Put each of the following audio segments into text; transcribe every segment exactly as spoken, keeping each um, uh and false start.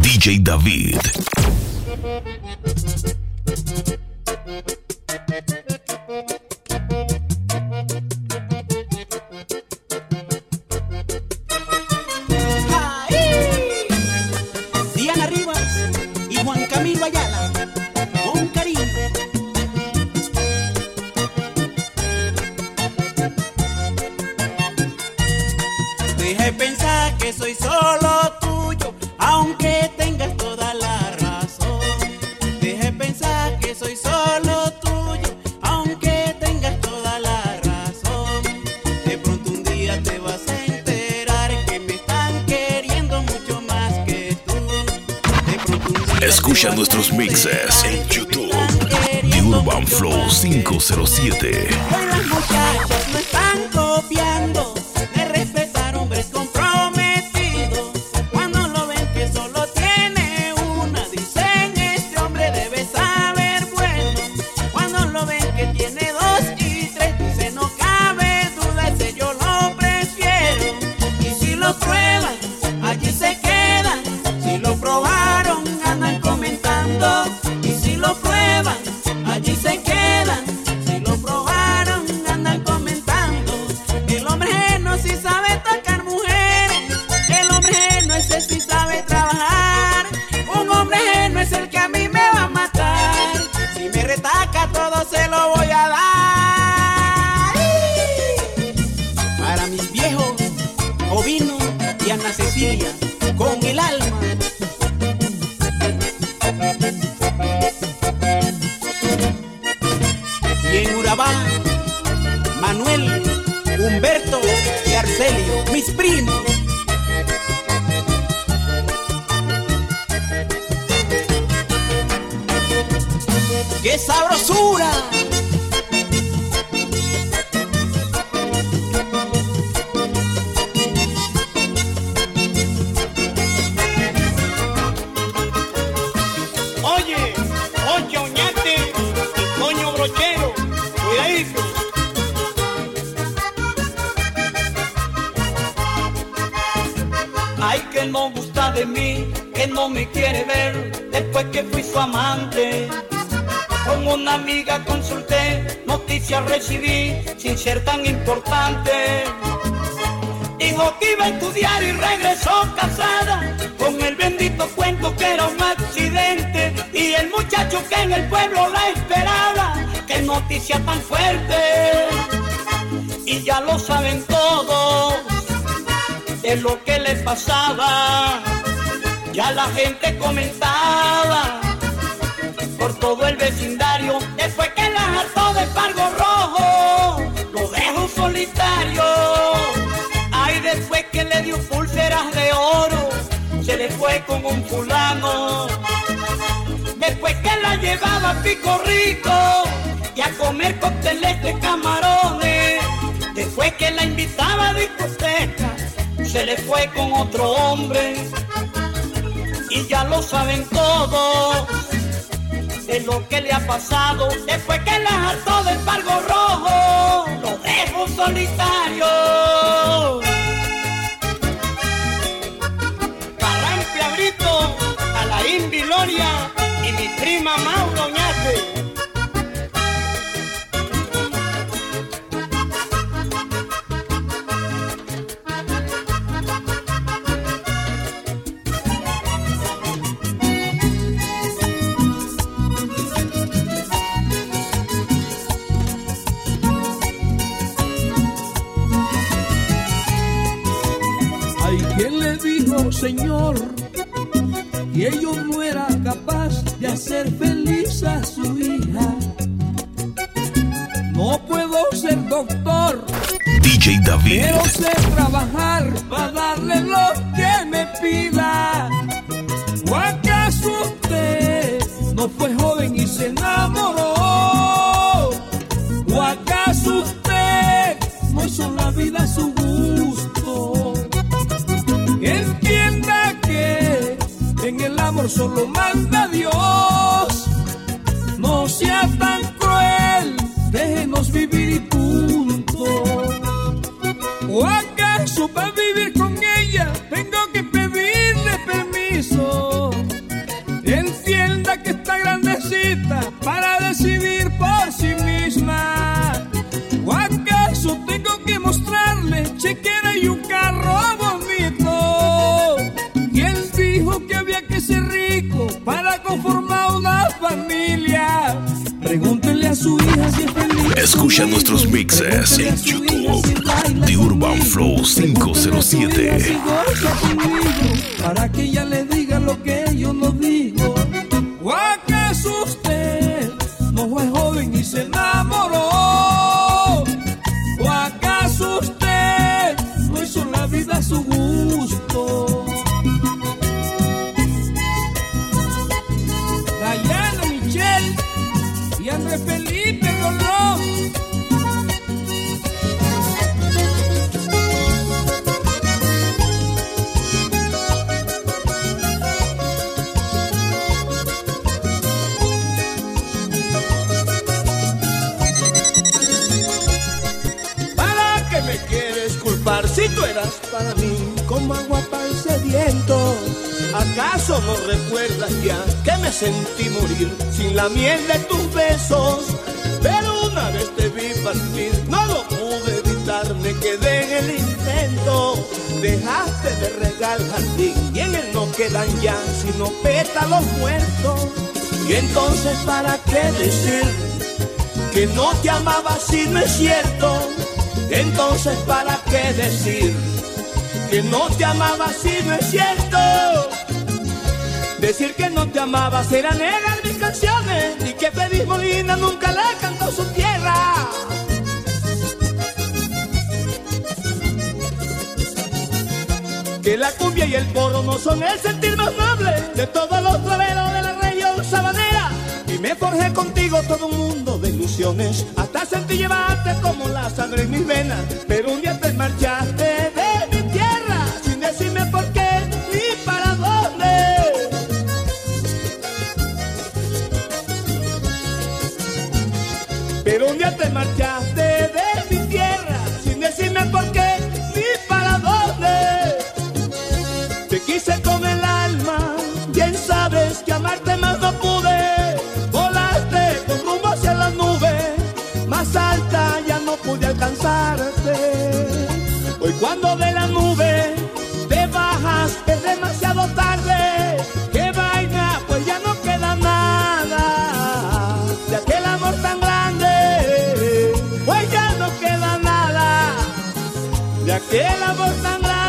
D J David. Diana Rivas y Juan Camilo Ayala, con cariño. Deja de pensar que soy solo tuyo, aunque tengas toda la razón. Deja de pensar que soy solo tuyo, aunque tengas toda la razón. De pronto un día te vas a enterar que me están queriendo mucho más que tú. De pronto un día Escucha nuestros mixes en YouTube de Urban Flow cinco cero siete. Hoy las muchachas me están copiando de respetar hombres comprometidos. Cuando lo ven que solo tiene una, dicen este hombre debe saber bueno. Cuando lo ven que tiene dos y tres, dicen no cabe duda, ese yo lo prefiero. Y si lo prueban, allí se quedan. Si lo probaron, andan comentando. Y si lo prueban, allí se quedan. Si lo probaron, andan comentando. El hombre no sí sabe tocar mujeres. El hombre no ese sí sabe trabajar. Un hombre no es el que a mí me va a matar. Si me retaca todo se lo voy a dar. Para mis viejos, Ovino y Ana Cecilia, con el alma. Y en Urabá, Manuel, Humberto y Arcelio, mis primos. ¡Qué sabrosura! Oye, oye, oñate y coño brochero, cuidadito. Ay, que no gusta de mí, que no me quiere ver, después que fui su amante. Con una amiga consulté, noticias recibí, sin ser tan importante. Dijo que iba a estudiar y regresó casada, con el bendito cuento que era un accidente. Y el muchacho que en el pueblo la esperaba, qué noticia tan fuerte. Y ya lo saben todos, de lo que le pasaba. Ya la gente comentaba por todo el vecindario. Después que la hartó de Pargo Rojo, lo dejó solitario. Ay, después que le dio pulseras de oro, se le fue con un fulano. Después que la llevaba a Pico Rico y a comer cócteles de camarones. Después que la invitaba a discoteca, se le fue con otro hombre. Y ya lo saben todos, de lo que le ha pasado. Después que la hartó del Pargo Rojo, lo dejó solitario. Parrampia Brito, Alain Viloria y mi prima Mauro Oñate. ¿Quién le dijo, Señor, que yo no era capaz de hacer feliz a su hija? No puedo ser doctor, D J David. pero sé trabajar para darle lo que me pida. ¿O acaso usted no fue joven y se enamoró? ¿O acaso usted no hizo la vida a su gusto? Entienda que en el amor solo manda Dios. No sea tan cruel, déjenos vivir y punto. ¿O acaso para vivir con ella tengo que pedirle permiso? quiso. Entienda que está grandecita para decidir por sí misma. ¿O acaso tengo que mostrarle chequera y un carro bonito? ¿Quién dijo que había que ser rico para conformar una familia? Pregúntele a su hija si es feliz. Escucha nuestros mixes en YouTube de Urban Flow cinco cero siete. Para que ella le diga lo que yo no digo. ¿O acaso usted no fue joven y se enamoró? ¿O acaso usted no hizo la vida a su gusto? Dayana Michelle y André Felipe Rolón. Si tú eras para mí como agua para el sediento, ¿acaso no recuerdas ya que me sentí morir sin la miel de tus besos? Pero una vez te vi partir, no lo pude evitar, me quedé en el intento. Dejaste de regar el jardín y en él no quedan ya sino pétalos muertos. Y entonces ¿para qué decir que no te amaba si no es cierto? Entonces ¿para qué decir que no te amaba si no es cierto? Decir que no te amaba será negar mis canciones y que Feliz Molina nunca le cantó su tierra. Que la cumbia y el porro no son el sentir más noble de todos los traveros de la región sabanera. Y me forjé contigo todo un mundo de ilusiones, hasta sentí llevarte como la sangre en mis venas. Pero un día te marchaste de mi tierra sin decirme por qué ni para dónde. Pero un día te marchaste de mi tierra sin decirme por qué ni para dónde. Te quise con el alma, bien sabes que amarte más no pude. Más alta ya no pude alcanzarte. Hoy cuando de la nube te bajas es demasiado tarde. Qué vaina, pues ya no queda nada de aquel amor tan grande. Pues ya no queda nada de aquel amor tan grande.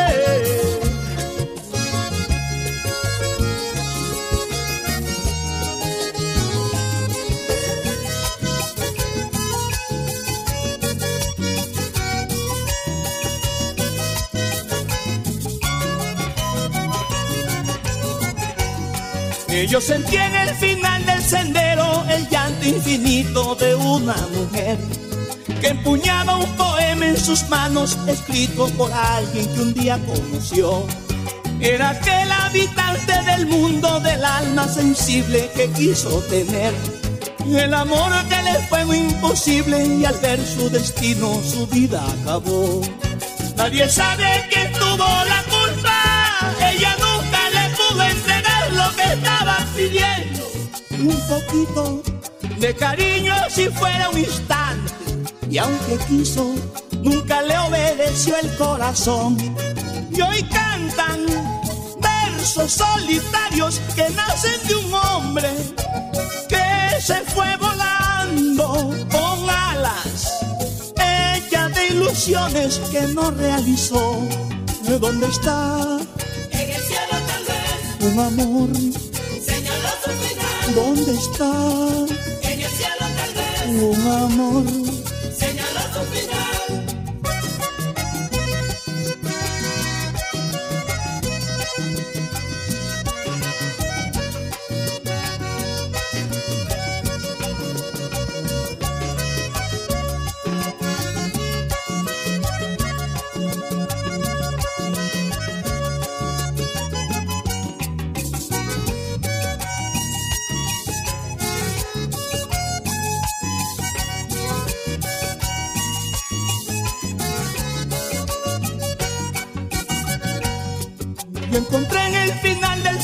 Yo sentí en el final del sendero el llanto infinito de una mujer que empuñaba un poema en sus manos escrito por alguien que un día conoció. Era aquel habitante del mundo del alma sensible que quiso tener el amor que le fue muy imposible y al ver su destino su vida acabó. Nadie sabe quién tuvo la culpa, ella nunca le pudo entregar lo que estaba pidiendo. Un poquito de cariño si fuera un instante, y aunque quiso, nunca le obedeció el corazón. Y hoy cantan versos solitarios que nacen de un hombre que se fue volando con alas hechas de ilusiones que no realizó. ¿De dónde está? En el cielo tal vez un amor. señaló su final. ¿Dónde está? En el cielo tal vez Un amor. señaló su final. Yo encontré en el final del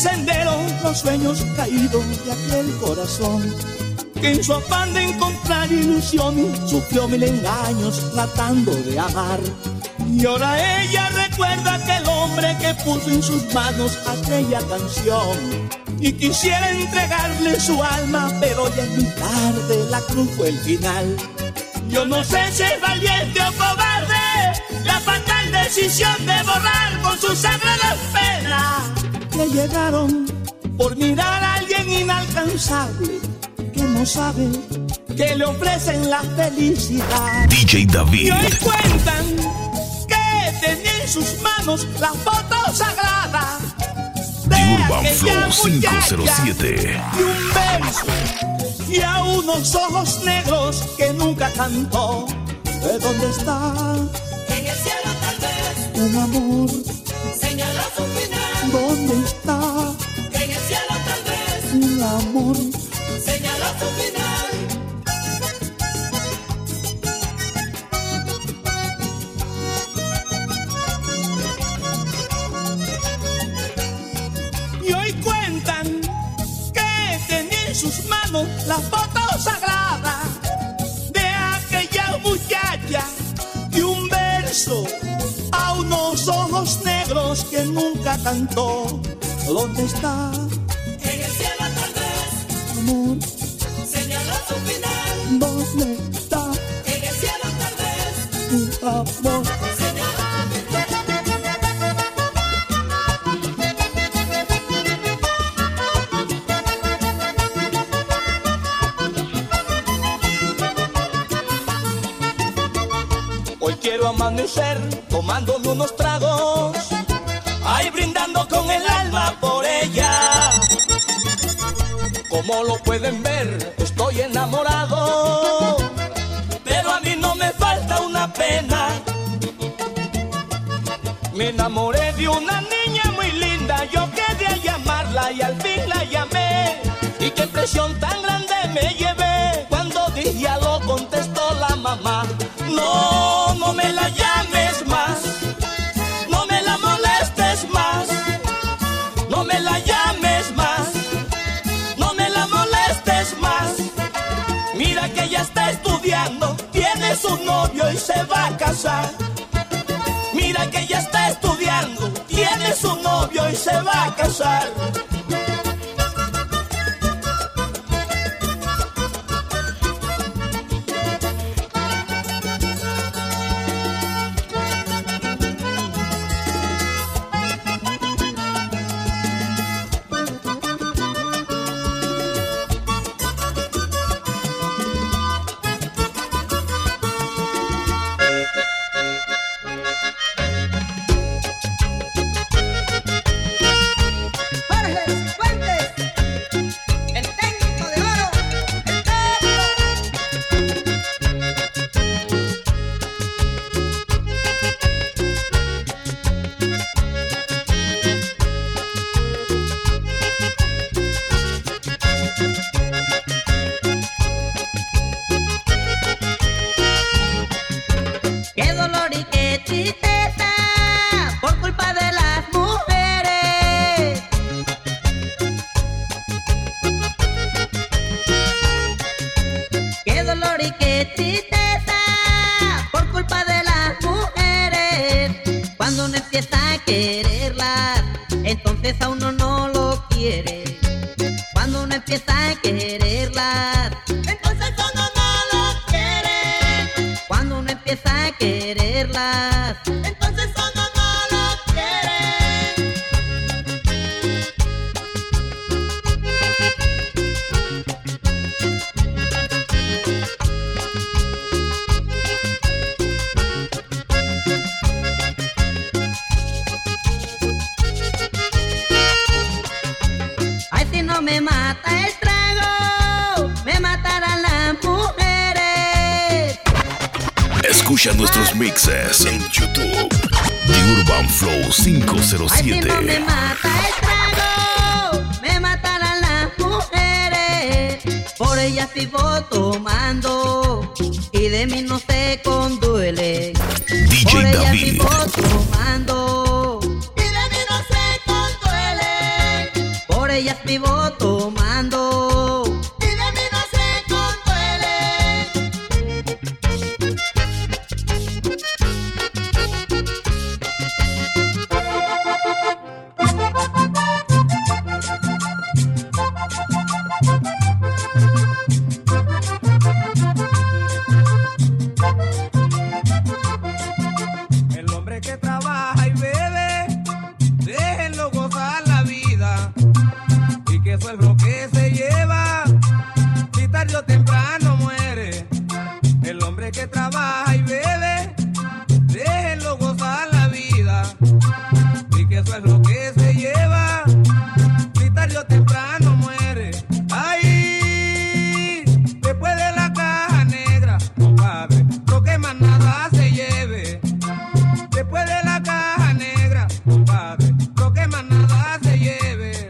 los sueños caídos de aquel corazón que en su afán de encontrar ilusión sufrió mil engaños tratando de amar. Y ahora ella recuerda aquel hombre que puso en sus manos aquella canción y quisiera entregarle su alma, pero ya es muy tarde, la cruz fue el final. Yo no sé si es valiente o cobarde la fatal decisión de borrar con su sangre las penas que llegaron por mirar a alguien inalcanzable que no sabe que le ofrecen la felicidad. D J David. Y hoy cuentan que tenía en sus manos la foto sagrada de The Urban aquella Flow cinco cero muchacha siete. y un beso y a unos ojos negros que nunca cantó. ¿De dónde está? En el cielo tal vez Un amor. señaló su final. ¿Dónde está? En el cielo tal vez Un amor. señaló su final. Y hoy cuentan que tenía en sus manos la foto sagrada de aquella muchacha y un verso a unos ojos negros que nunca cantó. ¿Dónde está? En el cielo tal vez Amor, señaló su final. ¿dónde está En el cielo tal vez tu amor? Hoy quiero amanecer tomándome unos tragos, ay, brindando con el alma por ella. Como lo pueden ver, estoy enamorado, pero a mí no me falta una pena. Me enamoré de una niña muy linda, yo quería llamarla y al fin la llamé. Y qué impresión tan grande me llevé cuando dije aló, contestó la mamá. No, no me la llames más, no me la molestes más, no me la llames más, no me la molestes más. Mira que ella está estudiando, tiene su novio y se va a casar. Mira que ella está estudiando, tiene su novio y se va a casar. Entonces a uno no lo quiere. Cuando uno empieza a quererlas, entonces a uno no lo quiere. Cuando uno empieza a quererlas, entonces a uno no lo quiere. Ay, si no me mata el trago, me matarán las mujeres. Escucha nuestros mixes en YouTube. The Urban Flow cinco cero Ay, si siete. no me mata el trago, me matarán las mujeres. Por ellas vivo tomando y de mí no se conduele. D J Por ellas David. vivo tomando y de mí no se conduele. Por botellas vivo tomando. Y de mí no se conduele. El hombre que trabaja y bebe, déjenlo gozar la vida, y que eso es lo que se lleva, si tarde o temprano muere. El hombre que trabaja y bebe, déjenlo gozar la vida, y que eso es lo que se lleva, si tarde o temprano muere. Ay, después de la caja negra, compadre, lo que más nada se lleve. Después de la caja negra, compadre, lo que más nada se lleve.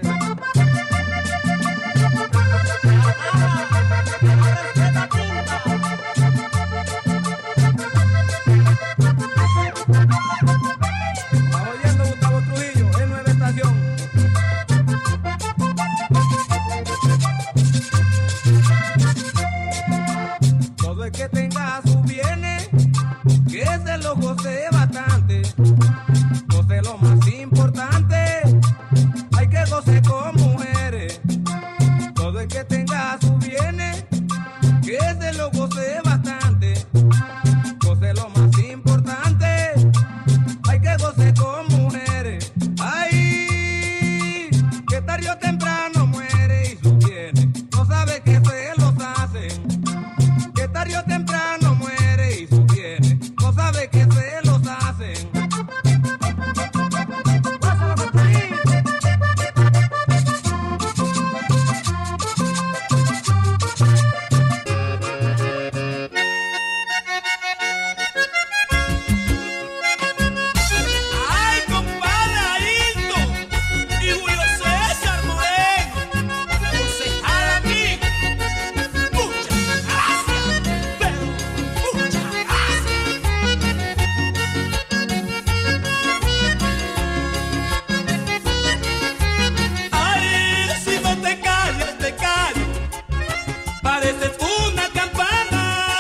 Está oyendo Gustavo Trujillo en Nueva Estación. Todo el que tenga sus bienes, que se lo goce bastante, goce lo más importante, hay que goce con mujeres. Todo el que tenga sus bienes, que se lo goce bastante, goce lo más importante, hay que goce con mujeres. Ay, que tarde o temprano muere y sus bienes no sabe que se los hacen. Que tarde o temprano muere y sus bienes no sabe que se los hacen. Pásalo con Trujillo. Ay, compadre Ailton y Julio César Moreno, concejal amigo, muchas gracias, pero muchas gracias. Ay, si no te callas, te callo, pareces una campana.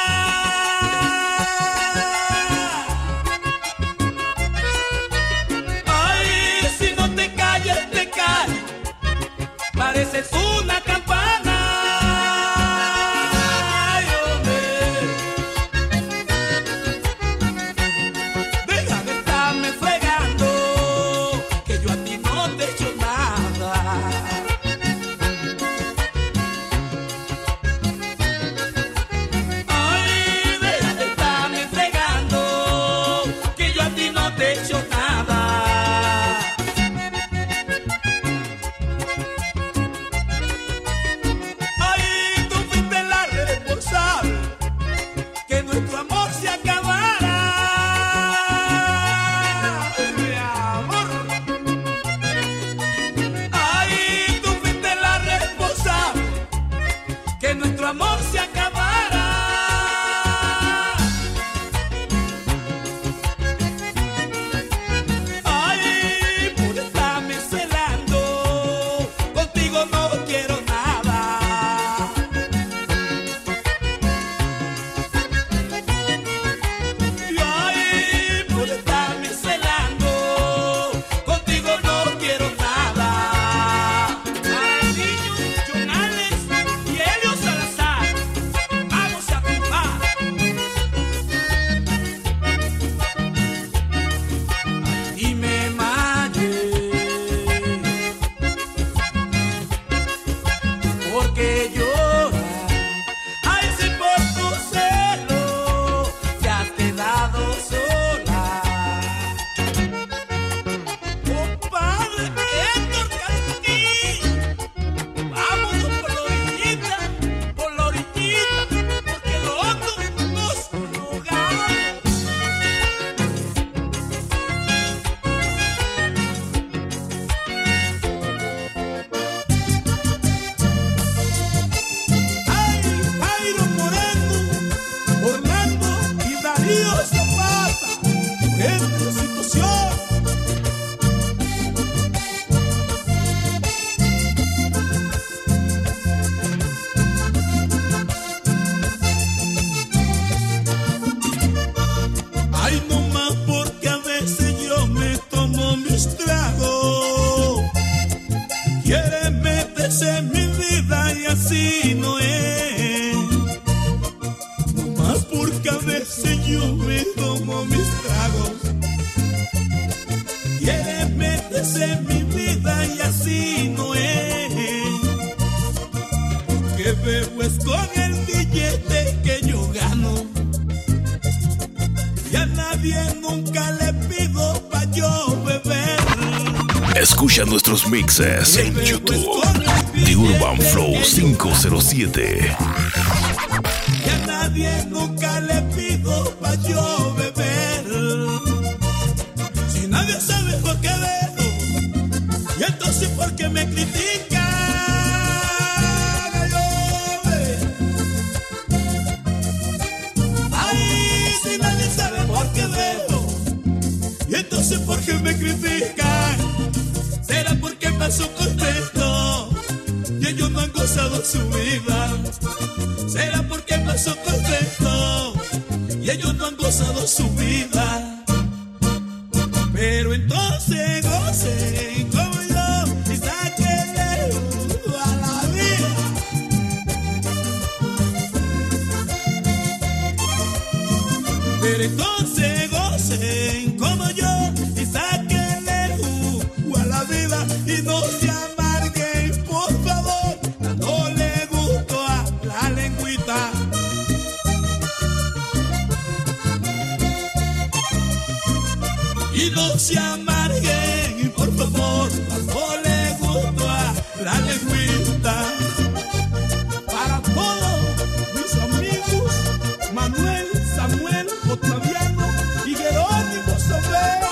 Ay, si no te callas, te callo, pareces una campana. Ay, hombre, deja de estarme fregando, que yo a ti no te he hecho nada. Ay, deja de estarme fregando, que yo a ti no te he hecho nada. quiere meterse en mi vida y así no es. No más porque a veces yo me tomo mis tragos. Quiere meterse en mi vida y así no es. Que bebo es con el billete que yo gano. Y a nadie nunca le pido pa' yo beber. Escucha nuestros mixes en YouTube The Urban Flow cinco cero siete. Y a nadie nunca le pido pa' yo beber. Si nadie sabe por qué bebo, y entonces por qué me critican. Ay, si nadie sabe por qué bebo, y entonces por qué me critican. ¿Será porque pasó contento y ellos no han gozado su vida? ¿Será porque pasó contento y ellos no han gozado su vida? Pero entonces gocen como yo y sáquenle a la vida. Pero entonces gocen como yo y sáquenle a la vida y no se amarguen, por favor, dándole gusto a la lengüita. Y no se amarguen, por favor, dándole gusto a la lengüita. Para todos mis amigos, Manuel, Samuel, Octaviano y Jerónimo Sobera.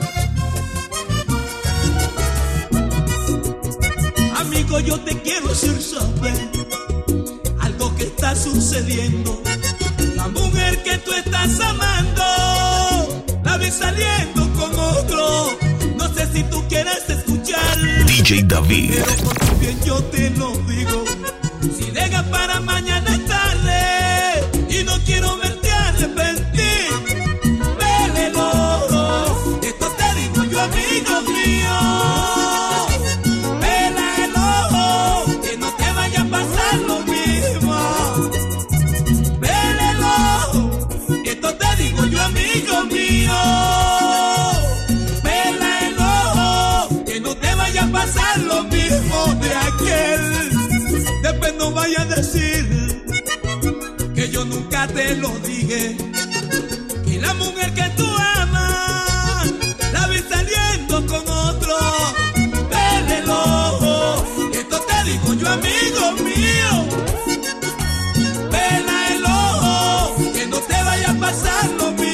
Amigo, yo te quiero hacer saber algo que está sucediendo. La mujer que tú estás amando la ves saliendo con otro. No sé si tú quieres escuchar. D J David. Pero por tu bien yo te lo digo. Si dejas para mañana es tarde y no quiero verte arrepentir. Vélelo, esto te digo yo, amigo mío. Amigo mío, vela el ojo, que no te vaya a pasar lo mismo de aquel. Después no vaya a decir que yo nunca te lo dije, que la mujer que tú amas la ves saliendo con otro. Vela el ojo, esto te digo yo, amigo mío. Vela el ojo, que no te vaya a pasar lo mismo.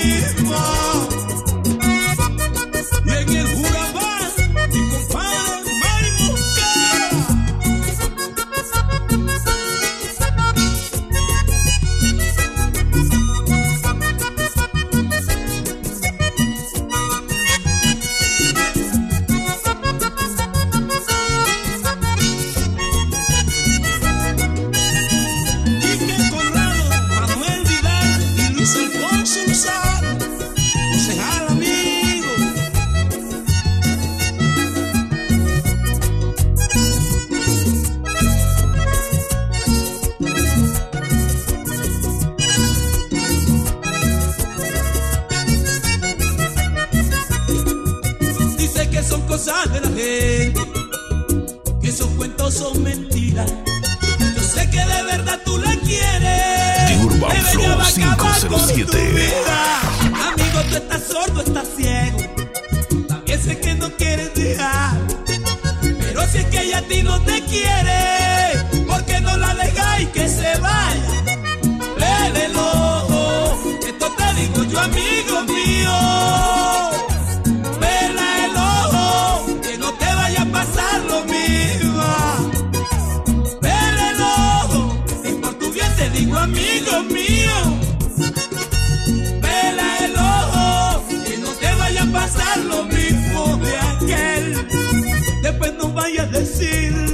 Y en el Jurabá, mi compadre Mari Mosquera. Quique Conrado, Manuel Vidal y Luis Alfonso Lozano, concejal amigo. Dice que son cosas de la gente, que esos cuentos son mentiras. Yo sé que de verdad tú la quieres. The Urban Flow cinco cero siete. Amigo, tú estás sordo, estás ciego. También sé que no quieres dejar, pero si es que ella a ti no te quiere, ¿por qué no la dejáis que se vaya? Vele el ojo, esto te digo yo, amigo mío. Vela el ojo, que no te vaya a pasar lo mismo. Vele el ojo, y por tu bien te digo, amigo mío. Vela el ojo, que no te vaya a pasar lo mismo de aquel. Después no vaya a decir